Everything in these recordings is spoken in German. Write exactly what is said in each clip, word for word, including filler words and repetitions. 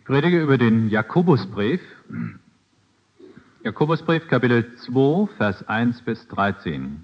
Predige über den Jakobusbrief. Jakobusbrief, Kapitel zwei, Vers eins bis dreizehn.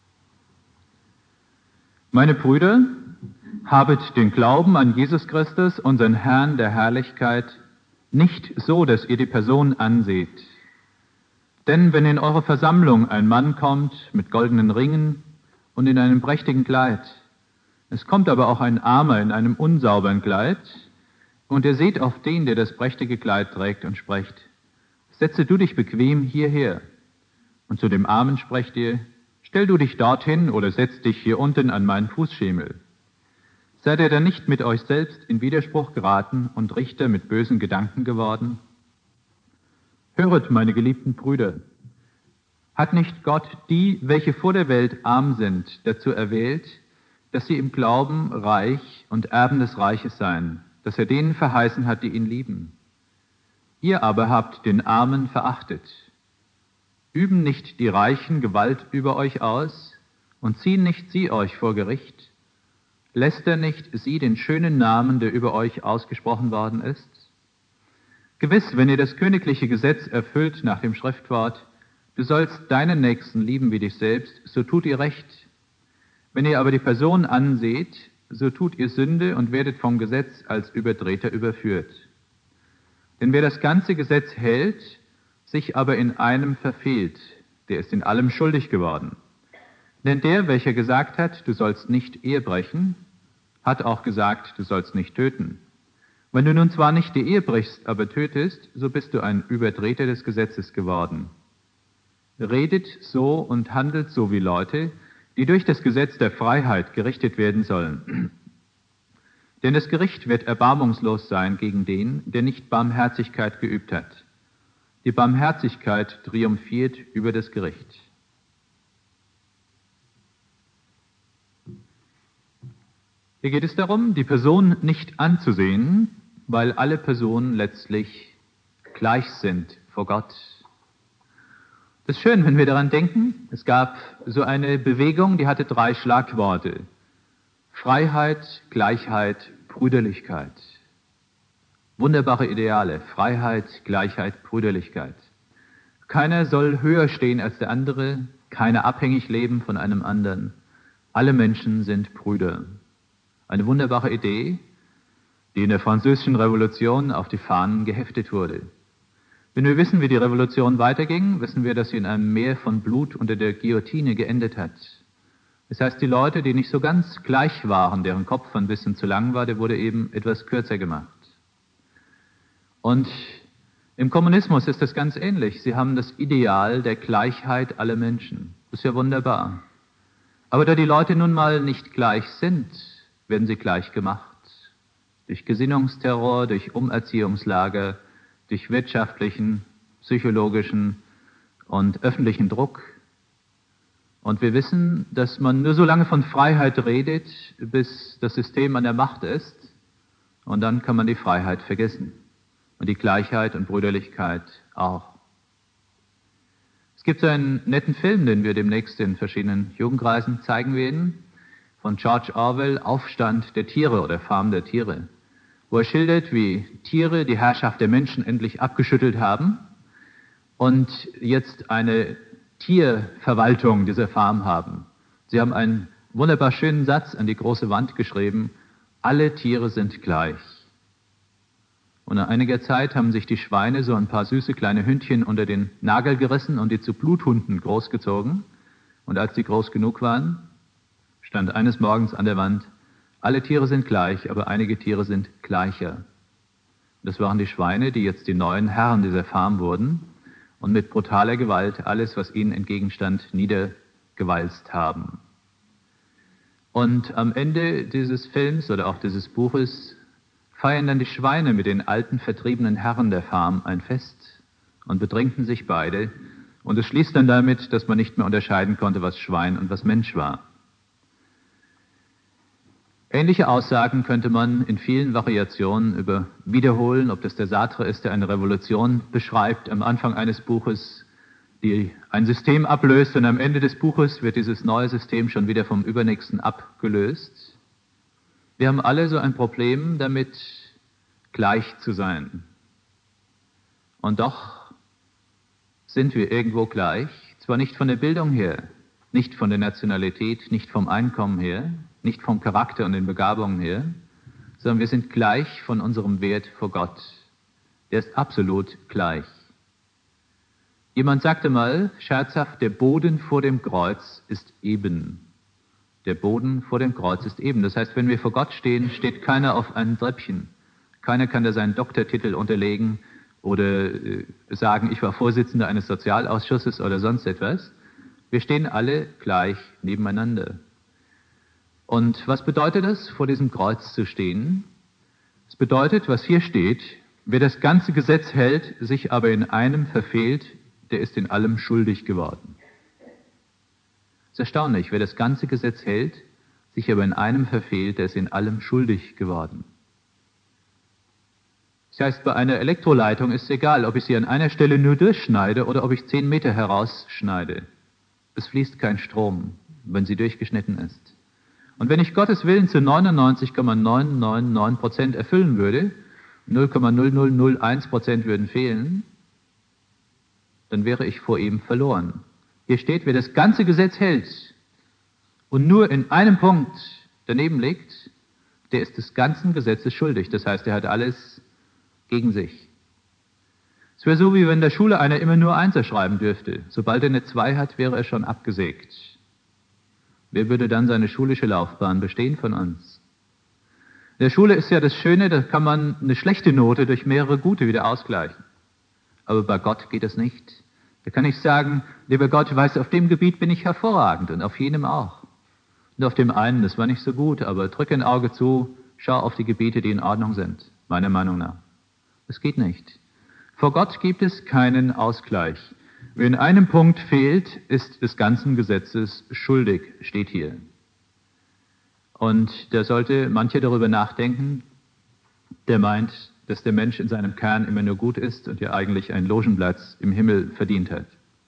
Meine Brüder, habet den Glauben an Jesus Christus, unseren Herrn der Herrlichkeit, nicht so, dass ihr die Person anseht. Denn wenn in eure Versammlung ein Mann kommt mit goldenen Ringen und in einem prächtigen Kleid, es kommt aber auch ein Armer in einem unsauberen Kleid, und ihr seht auf den, der das prächtige Kleid trägt, und sprecht, setze du dich bequem hierher. Und zu dem Armen sprecht ihr, stell du dich dorthin oder setz dich hier unten an meinen Fußschemel. Seid ihr dann nicht mit euch selbst in Widerspruch geraten und Richter mit bösen Gedanken geworden? Höret, meine geliebten Brüder, hat nicht Gott die, welche vor der Welt arm sind, dazu erwählt, dass sie im Glauben reich und Erben des Reiches seien, dass er denen verheißen hat, die ihn lieben? Ihr aber habt den Armen verachtet. Üben nicht die Reichen Gewalt über euch aus und ziehen nicht sie euch vor Gericht? Lästern nicht sie den schönen Namen, der über euch ausgesprochen worden ist? Gewiss, wenn ihr das königliche Gesetz erfüllt nach dem Schriftwort, du sollst deinen Nächsten lieben wie dich selbst, so tut ihr recht. Wenn ihr aber die Person anseht, so tut ihr Sünde und werdet vom Gesetz als Übertreter überführt. Denn wer das ganze Gesetz hält, sich aber in einem verfehlt, der ist in allem schuldig geworden. Denn der, welcher gesagt hat, du sollst nicht Ehe brechen, hat auch gesagt, du sollst nicht töten. Wenn du nun zwar nicht die Ehe brichst, aber tötest, so bist du ein Übertreter des Gesetzes geworden. Redet so und handelt so wie Leute, die durch das Gesetz der Freiheit gerichtet werden sollen. Denn das Gericht wird erbarmungslos sein gegen den, der nicht Barmherzigkeit geübt hat. Die Barmherzigkeit triumphiert über das Gericht. Hier geht es darum, die Person nicht anzusehen, weil alle Personen letztlich gleich sind vor Gott. Das ist schön, wenn wir daran denken. Es gab so eine Bewegung, die hatte drei Schlagworte. Freiheit, Gleichheit, Brüderlichkeit. Wunderbare Ideale. Freiheit, Gleichheit, Brüderlichkeit. Keiner soll höher stehen als der andere, keiner abhängig leben von einem anderen. Alle Menschen sind Brüder. Eine wunderbare Idee, die in der Französischen Revolution auf die Fahnen geheftet wurde. Wenn wir wissen, wie die Revolution weiterging, wissen wir, dass sie in einem Meer von Blut unter der Guillotine geendet hat. Das heißt, die Leute, die nicht so ganz gleich waren, deren Kopf ein bisschen zu lang war, der wurde eben etwas kürzer gemacht. Und im Kommunismus ist das ganz ähnlich. Sie haben das Ideal der Gleichheit aller Menschen. Das ist ja wunderbar. Aber da die Leute nun mal nicht gleich sind, werden sie gleich gemacht. Durch Gesinnungsterror, durch Umerziehungslager, durch wirtschaftlichen, psychologischen und öffentlichen Druck. Und wir wissen, dass man nur so lange von Freiheit redet, bis das System an der Macht ist. Und dann kann man die Freiheit vergessen. Und die Gleichheit und Brüderlichkeit auch. Es gibt so einen netten Film, den wir demnächst in verschiedenen Jugendkreisen zeigen werden, von George Orwell, Aufstand der Tiere oder Farm der Tiere, wo er schildert, wie Tiere die Herrschaft der Menschen endlich abgeschüttelt haben und jetzt eine Tierverwaltung dieser Farm haben. Sie haben einen wunderbar schönen Satz an die große Wand geschrieben, alle Tiere sind gleich. Und nach einiger Zeit haben sich die Schweine so ein paar süße kleine Hündchen unter den Nagel gerissen und die zu Bluthunden großgezogen. Und als die groß genug waren, stand eines Morgens an der Wand, alle Tiere sind gleich, aber einige Tiere sind gleicher. Das waren die Schweine, die jetzt die neuen Herren dieser Farm wurden und mit brutaler Gewalt alles, was ihnen entgegenstand, niedergewalzt haben. Und am Ende dieses Films oder auch dieses Buches feiern dann die Schweine mit den alten, vertriebenen Herren der Farm ein Fest und betrinken sich beide. Und es schließt dann damit, dass man nicht mehr unterscheiden konnte, was Schwein und was Mensch war. Ähnliche Aussagen könnte man in vielen Variationen über wiederholen, ob das der Sartre ist, der eine Revolution beschreibt, am Anfang eines Buches, die ein System ablöst, und am Ende des Buches wird dieses neue System schon wieder vom übernächsten abgelöst. Wir haben alle so ein Problem damit, gleich zu sein. Und doch sind wir irgendwo gleich, zwar nicht von der Bildung her, nicht von der Nationalität, nicht vom Einkommen her, nicht vom Charakter und den Begabungen her, sondern wir sind gleich von unserem Wert vor Gott. Der ist absolut gleich. Jemand sagte mal scherzhaft, der Boden vor dem Kreuz ist eben. Der Boden vor dem Kreuz ist eben. Das heißt, wenn wir vor Gott stehen, steht keiner auf einem Treppchen. Keiner kann da seinen Doktortitel unterlegen oder äh, sagen, ich war Vorsitzender eines Sozialausschusses oder sonst etwas. Wir stehen alle gleich nebeneinander. Und was bedeutet es, vor diesem Kreuz zu stehen? Es bedeutet, was hier steht, wer das ganze Gesetz hält, sich aber in einem verfehlt, der ist in allem schuldig geworden. Es ist erstaunlich, wer das ganze Gesetz hält, sich aber in einem verfehlt, der ist in allem schuldig geworden. Das heißt, bei einer Elektroleitung ist es egal, ob ich sie an einer Stelle nur durchschneide oder ob ich zehn Meter herausschneide. Es fließt kein Strom, wenn sie durchgeschnitten ist. Und wenn ich Gottes Willen zu neunundneunzig Komma neun neun neun Prozent erfüllen würde, null Komma null null null eins Prozent würden fehlen, dann wäre ich vor ihm verloren. Hier steht, wer das ganze Gesetz hält und nur in einem Punkt daneben liegt, der ist des ganzen Gesetzes schuldig. Das heißt, er hat alles gegen sich. Es wäre so, wie wenn in der Schule einer immer nur Einser schreiben dürfte. Sobald er eine Zwei hat, wäre er schon abgesägt. Wer würde dann seine schulische Laufbahn bestehen von uns? In der Schule ist ja das Schöne, da kann man eine schlechte Note durch mehrere gute wieder ausgleichen. Aber bei Gott geht das nicht. Da kann ich sagen, lieber Gott, weißt du, auf dem Gebiet bin ich hervorragend und auf jenem auch. Und auf dem einen, das war nicht so gut, aber drücke ein Auge zu, schau auf die Gebiete, die in Ordnung sind, meiner Meinung nach. Das geht nicht. Vor Gott gibt es keinen Ausgleich. Wer in einem Punkt fehlt, ist des ganzen Gesetzes schuldig, steht hier. Und da sollte mancher darüber nachdenken, der meint, dass der Mensch in seinem Kern immer nur gut ist und ja eigentlich einen Logenplatz im Himmel verdient hat.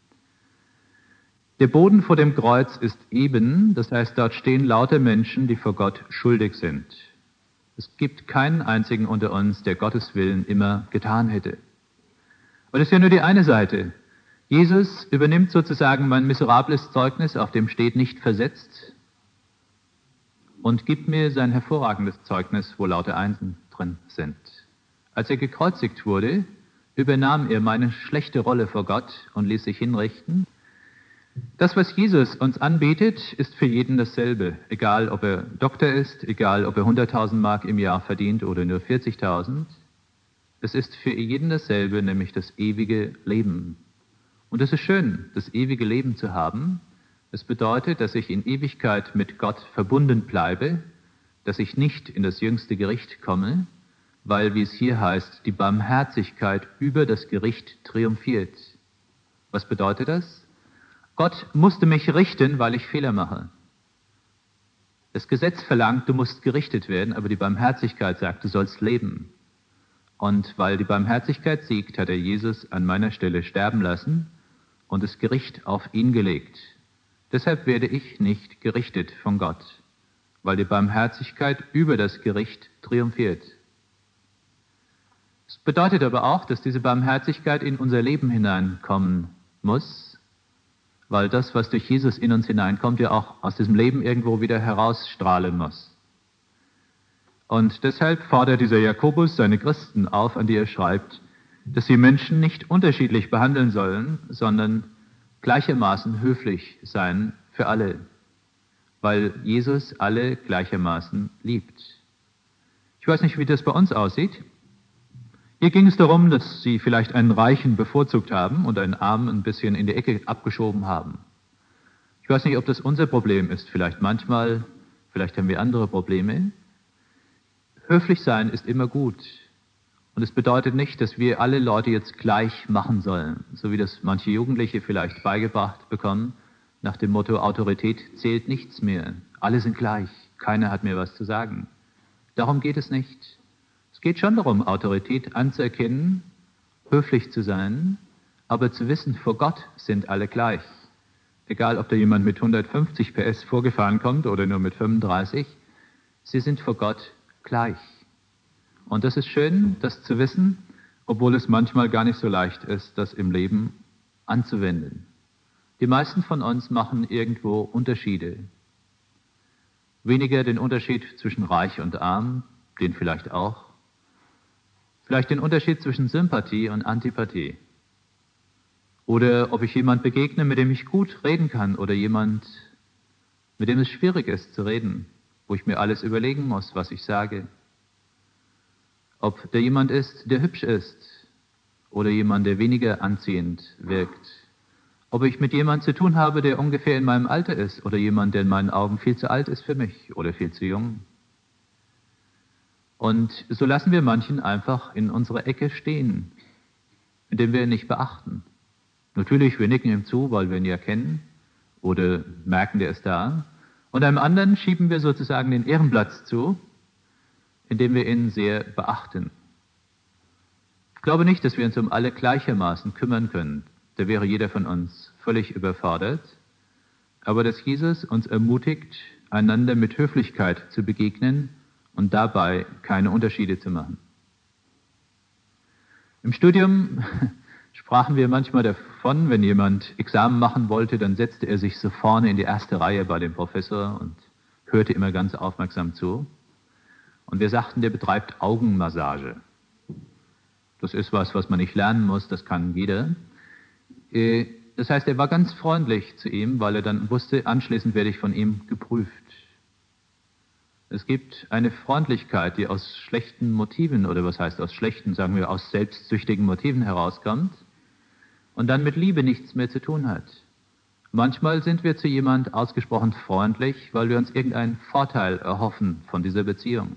Der Boden vor dem Kreuz ist eben, das heißt, dort stehen lauter Menschen, die vor Gott schuldig sind. Es gibt keinen einzigen unter uns, der Gottes Willen immer getan hätte. Aber das ist ja nur die eine Seite. Jesus übernimmt sozusagen mein miserables Zeugnis, auf dem steht nicht versetzt, und gibt mir sein hervorragendes Zeugnis, wo lauter Einsen drin sind. Als er gekreuzigt wurde, übernahm er meine schlechte Rolle vor Gott und ließ sich hinrichten. Das, was Jesus uns anbietet, ist für jeden dasselbe. Egal, ob er Doktor ist, egal, ob er hunderttausend Mark im Jahr verdient oder nur vierzigtausend. Es ist für jeden dasselbe, nämlich das ewige Leben. Und es ist schön, das ewige Leben zu haben. Es bedeutet, dass ich in Ewigkeit mit Gott verbunden bleibe, dass ich nicht in das jüngste Gericht komme, weil, wie es hier heißt, die Barmherzigkeit über das Gericht triumphiert. Was bedeutet das? Gott musste mich richten, weil ich Fehler mache. Das Gesetz verlangt, du musst gerichtet werden, aber die Barmherzigkeit sagt, du sollst leben. Und weil die Barmherzigkeit siegt, hat er Jesus an meiner Stelle sterben lassen und das Gericht auf ihn gelegt. Deshalb werde ich nicht gerichtet von Gott, weil die Barmherzigkeit über das Gericht triumphiert. Es bedeutet aber auch, dass diese Barmherzigkeit in unser Leben hineinkommen muss, weil das, was durch Jesus in uns hineinkommt, ja auch aus diesem Leben irgendwo wieder herausstrahlen muss. Und deshalb fordert dieser Jakobus seine Christen auf, an die er schreibt, dass sie Menschen nicht unterschiedlich behandeln sollen, sondern gleichermaßen höflich sein für alle, weil Jesus alle gleichermaßen liebt. Ich weiß nicht, wie das bei uns aussieht. Hier ging es darum, dass sie vielleicht einen Reichen bevorzugt haben und einen Armen ein bisschen in die Ecke abgeschoben haben. Ich weiß nicht, ob das unser Problem ist, vielleicht manchmal, vielleicht haben wir andere Probleme. Höflich sein ist immer gut. Und es bedeutet nicht, dass wir alle Leute jetzt gleich machen sollen, so wie das manche Jugendliche vielleicht beigebracht bekommen, nach dem Motto, Autorität zählt nichts mehr. Alle sind gleich, keiner hat mir was zu sagen. Darum geht es nicht. Es geht schon darum, Autorität anzuerkennen, höflich zu sein, aber zu wissen, vor Gott sind alle gleich. Egal, ob da jemand mit hundertfünfzig P S vorgefahren kommt oder nur mit fünfunddreißig, sie sind vor Gott gleich. Und das ist schön, das zu wissen. obwohl es manchmal gar nicht so leicht ist, das im Leben anzuwenden. Die meisten von uns machen irgendwo Unterschiede. Weniger den Unterschied zwischen reich und arm, den vielleicht auch. Vielleicht den Unterschied zwischen Sympathie und Antipathie. Oder ob ich jemand begegne, mit dem ich gut reden kann, oder jemand, mit dem es schwierig ist zu reden, wo ich mir alles überlegen muss, was ich sage. Ob der jemand ist, der hübsch ist, oder jemand, der weniger anziehend wirkt. Ob ich mit jemand zu tun habe, der ungefähr in meinem Alter ist, oder jemand, der in meinen Augen viel zu alt ist für mich oder viel zu jung. Und so lassen wir manchen einfach in unserer Ecke stehen, indem wir ihn nicht beachten. Natürlich, wir nicken ihm zu, weil wir ihn ja kennen oder merken, der ist da. Und einem anderen schieben wir sozusagen den Ehrenplatz zu, indem wir ihn sehr beachten. Ich glaube nicht, dass wir uns um alle gleichermaßen kümmern können. Da wäre jeder von uns völlig überfordert. Aber dass Jesus uns ermutigt, einander mit Höflichkeit zu begegnen und dabei keine Unterschiede zu machen. Im Studium sprachen wir manchmal davon, wenn jemand Examen machen wollte, dann setzte er sich so vorne in die erste Reihe bei dem Professor und hörte immer ganz aufmerksam zu. Und wir sagten, der betreibt Augenmassage. Das ist was, was man nicht lernen muss, das kann jeder. Das heißt, er war ganz freundlich zu ihm, weil er dann wusste, anschließend werde ich von ihm geprüft. Es gibt eine Freundlichkeit, die aus schlechten Motiven, oder was heißt aus schlechten, sagen wir aus selbstsüchtigen Motiven herauskommt und dann mit Liebe nichts mehr zu tun hat. Manchmal sind wir zu jemand ausgesprochen freundlich, weil wir uns irgendeinen Vorteil erhoffen von dieser Beziehung.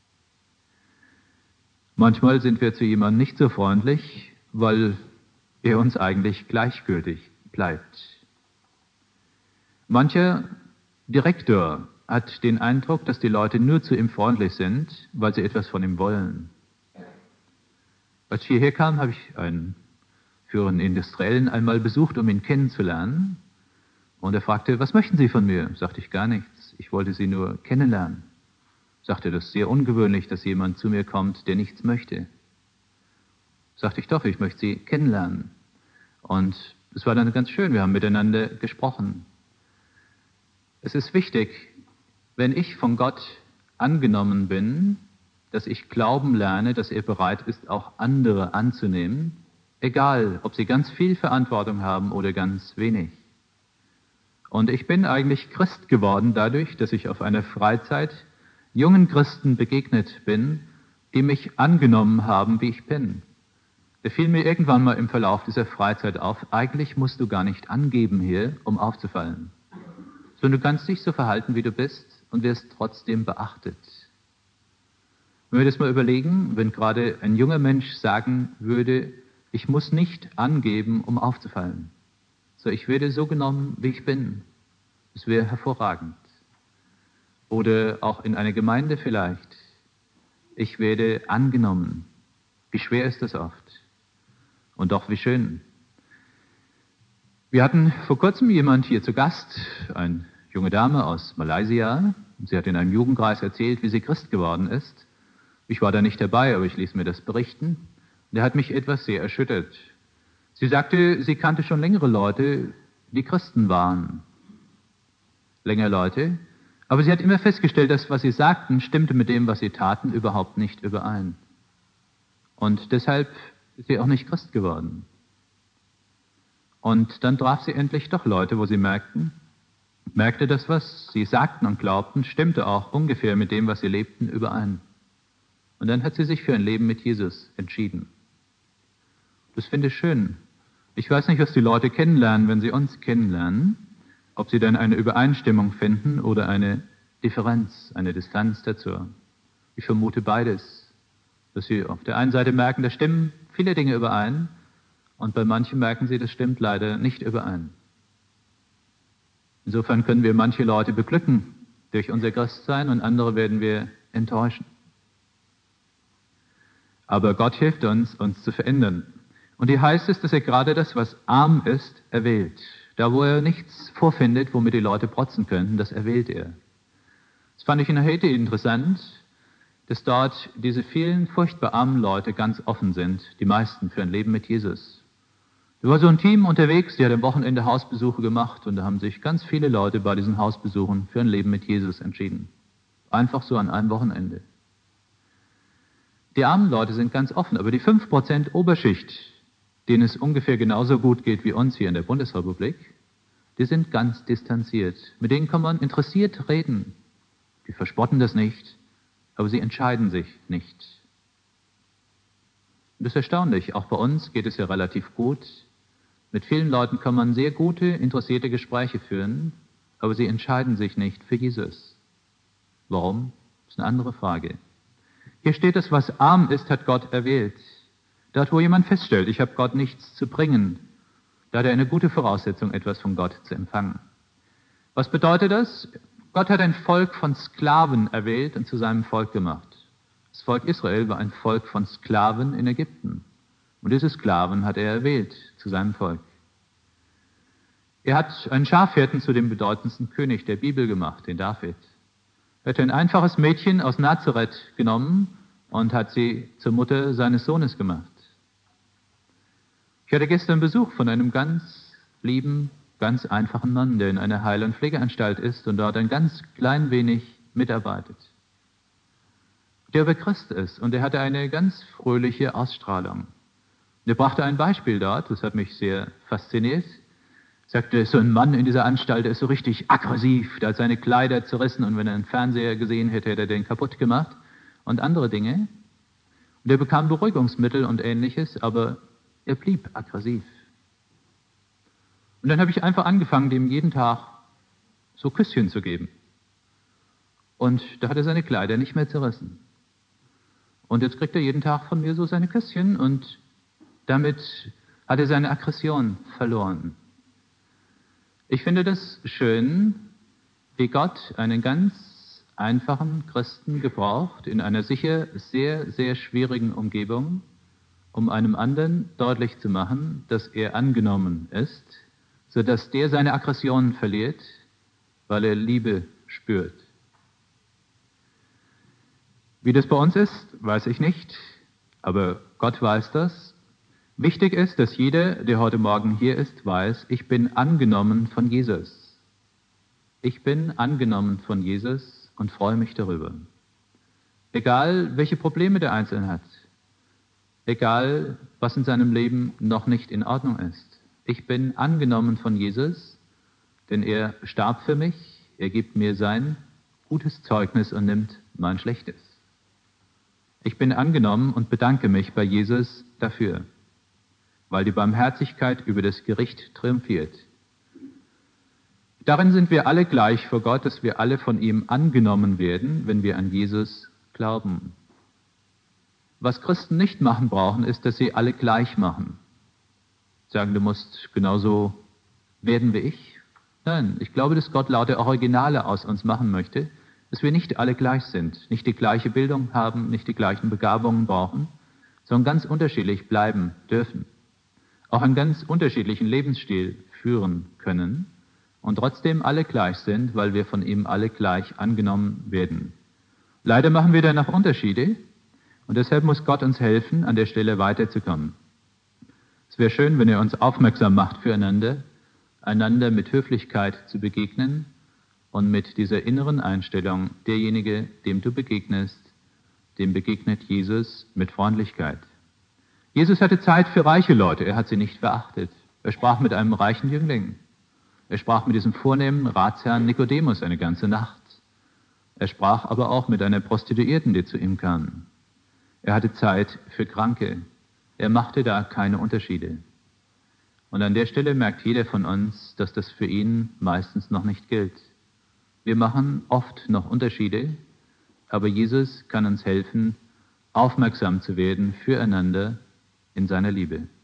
Manchmal sind wir zu jemandem nicht so freundlich, weil er uns eigentlich gleichgültig bleibt. Mancher Direktor hat den Eindruck, dass die Leute nur zu ihm freundlich sind, weil sie etwas von ihm wollen. Als ich hierher kam, habe ich einen führenden Industriellen einmal besucht, um ihn kennenzulernen. Und er fragte, was möchten Sie von mir? Sagte ich, gar nichts. Ich wollte Sie nur kennenlernen. Sagte, das ist sehr ungewöhnlich, dass jemand zu mir kommt, der nichts möchte. Sagte ich, doch, ich möchte Sie kennenlernen. Und es war dann ganz schön, wir haben miteinander gesprochen. Es ist wichtig, wenn ich von Gott angenommen bin, dass ich glauben lerne, dass er bereit ist, auch andere anzunehmen, egal, ob sie ganz viel Verantwortung haben oder ganz wenig. Und ich bin eigentlich Christ geworden dadurch, dass ich auf einer Freizeit jungen Christen begegnet bin, die mich angenommen haben, wie ich bin. Da fiel mir irgendwann mal im Verlauf dieser Freizeit auf, eigentlich musst du gar nicht angeben hier, um aufzufallen. Sondern du kannst dich so verhalten, wie du bist und wirst trotzdem beachtet. Wenn wir das mal überlegen, wenn gerade ein junger Mensch sagen würde, ich muss nicht angeben, um aufzufallen. So, ich werde so genommen, wie ich bin. Das wäre hervorragend. Oder auch in einer Gemeinde vielleicht. Ich werde angenommen. Wie schwer ist das oft? Und doch wie schön. Wir hatten vor kurzem jemand hier zu Gast, eine junge Dame aus Malaysia. Sie hat in einem Jugendkreis erzählt, wie sie Christ geworden ist. Ich war da nicht dabei, aber ich ließ mir das berichten. Der hat mich etwas sehr erschüttert. Sie sagte, sie kannte schon längere Leute, die Christen waren. Länger Leute. Aber sie hat immer festgestellt, dass was sie sagten, stimmte mit dem, was sie taten, überhaupt nicht überein. Und deshalb ist sie auch nicht Christ geworden. Und dann traf sie endlich doch Leute, wo sie merkten, merkte, dass was sie sagten und glaubten, stimmte auch ungefähr mit dem, was sie lebten, überein. Und dann hat sie sich für ein Leben mit Jesus entschieden. Das finde ich schön. Ich weiß nicht, was die Leute kennenlernen, wenn sie uns kennenlernen, ob sie dann eine Übereinstimmung finden oder eine Differenz, eine Distanz dazu. Ich vermute beides, dass sie auf der einen Seite merken, da stimmen viele Dinge überein, und bei manchen merken sie, das stimmt leider nicht überein. Insofern können wir manche Leute beglücken durch unser Christsein und andere werden wir enttäuschen. Aber Gott hilft uns, uns zu verändern. Und hier heißt es, dass er gerade das, was arm ist, erwählt. Da, wo er nichts vorfindet, womit die Leute protzen könnten, das erwählt er. Das fand ich in Haiti interessant. dass dort diese vielen furchtbar armen Leute ganz offen sind, die meisten für ein Leben mit Jesus. Da war so ein Team unterwegs, die hat am Wochenende Hausbesuche gemacht und da haben sich ganz viele Leute bei diesen Hausbesuchen für ein Leben mit Jesus entschieden. Einfach so an einem Wochenende. Die armen Leute sind ganz offen, aber die fünf Prozent Oberschicht, denen es ungefähr genauso gut geht wie uns hier in der Bundesrepublik, die sind ganz distanziert. Mit denen kann man interessiert reden. Die verspotten das nicht, aber sie entscheiden sich nicht. Und das ist erstaunlich. Auch bei uns geht es ja relativ gut. Mit vielen Leuten kann man sehr gute, interessierte Gespräche führen, aber sie entscheiden sich nicht für Jesus. Warum? Das ist eine andere Frage. Hier steht es, was arm ist, hat Gott erwählt. Dort, wo jemand feststellt, ich habe Gott nichts zu bringen, da hat er eine gute Voraussetzung, etwas von Gott zu empfangen. Was bedeutet das? Gott hat ein Volk von Sklaven erwählt und zu seinem Volk gemacht. Das Volk Israel war ein Volk von Sklaven in Ägypten. Und diese Sklaven hat er erwählt zu seinem Volk. Er hat einen Schafhirten zu dem bedeutendsten König der Bibel gemacht, den David. Er hat ein einfaches Mädchen aus Nazareth genommen und hat sie zur Mutter seines Sohnes gemacht. Ich hatte gestern Besuch von einem ganz lieben, ganz einfachen Mann, der in einer Heil- und Pflegeanstalt ist und dort ein ganz klein wenig mitarbeitet. Der aber Christ ist und er hatte eine ganz fröhliche Ausstrahlung. Er brachte ein Beispiel dort, das hat mich sehr fasziniert. Er sagte, so ein Mann in dieser Anstalt, der ist so richtig aggressiv, der hat seine Kleider zerrissen und wenn er einen Fernseher gesehen hätte, hätte er den kaputt gemacht und andere Dinge. Und er bekam Beruhigungsmittel und Ähnliches, aber er blieb aggressiv. Und dann habe ich einfach angefangen, dem jeden Tag so Küsschen zu geben. Und da hat er seine Kleider nicht mehr zerrissen. Und jetzt kriegt er jeden Tag von mir so seine Küsschen und damit hat er seine Aggression verloren. Ich finde das schön, wie Gott einen ganz einfachen Christen gebraucht in einer sicher sehr, sehr schwierigen Umgebung, um einem anderen deutlich zu machen, dass er angenommen ist, sodass der seine Aggressionen verliert, weil er Liebe spürt. Wie das bei uns ist, weiß ich nicht, aber Gott weiß das. Wichtig ist, dass jeder, der heute Morgen hier ist, weiß, ich bin angenommen von Jesus. Ich bin angenommen von Jesus und freue mich darüber. Egal, welche Probleme der Einzelne hat, egal, was in seinem Leben noch nicht in Ordnung ist. Ich bin angenommen von Jesus, denn er starb für mich, er gibt mir sein gutes Zeugnis und nimmt mein schlechtes. Ich bin angenommen und bedanke mich bei Jesus dafür, weil die Barmherzigkeit über das Gericht triumphiert. Darin sind wir alle gleich vor Gott, dass wir alle von ihm angenommen werden, wenn wir an Jesus glauben. Was Christen nicht machen brauchen, ist, dass sie alle gleich machen. Sagen, du musst genauso werden wie ich. Nein, ich glaube, dass Gott lauter Originale aus uns machen möchte, dass wir nicht alle gleich sind, nicht die gleiche Bildung haben, nicht die gleichen Begabungen brauchen, sondern ganz unterschiedlich bleiben dürfen. Auch einen ganz unterschiedlichen Lebensstil führen können und trotzdem alle gleich sind, weil wir von ihm alle gleich angenommen werden. Leider machen wir danach Unterschiede und deshalb muss Gott uns helfen, an der Stelle weiterzukommen. Es wäre schön, wenn er uns aufmerksam macht füreinander, einander mit Höflichkeit zu begegnen und mit dieser inneren Einstellung, derjenige, dem du begegnest, dem begegnet Jesus mit Freundlichkeit. Jesus hatte Zeit für reiche Leute, er hat sie nicht verachtet. Er sprach mit einem reichen Jüngling. Er sprach mit diesem vornehmen Ratsherrn Nikodemus eine ganze Nacht. Er sprach aber auch mit einer Prostituierten, die zu ihm kam. Er hatte Zeit für Kranke. Er machte da keine Unterschiede. Und an der Stelle merkt jeder von uns, dass das für ihn meistens noch nicht gilt. Wir machen oft noch Unterschiede, aber Jesus kann uns helfen, aufmerksam zu werden füreinander in seiner Liebe.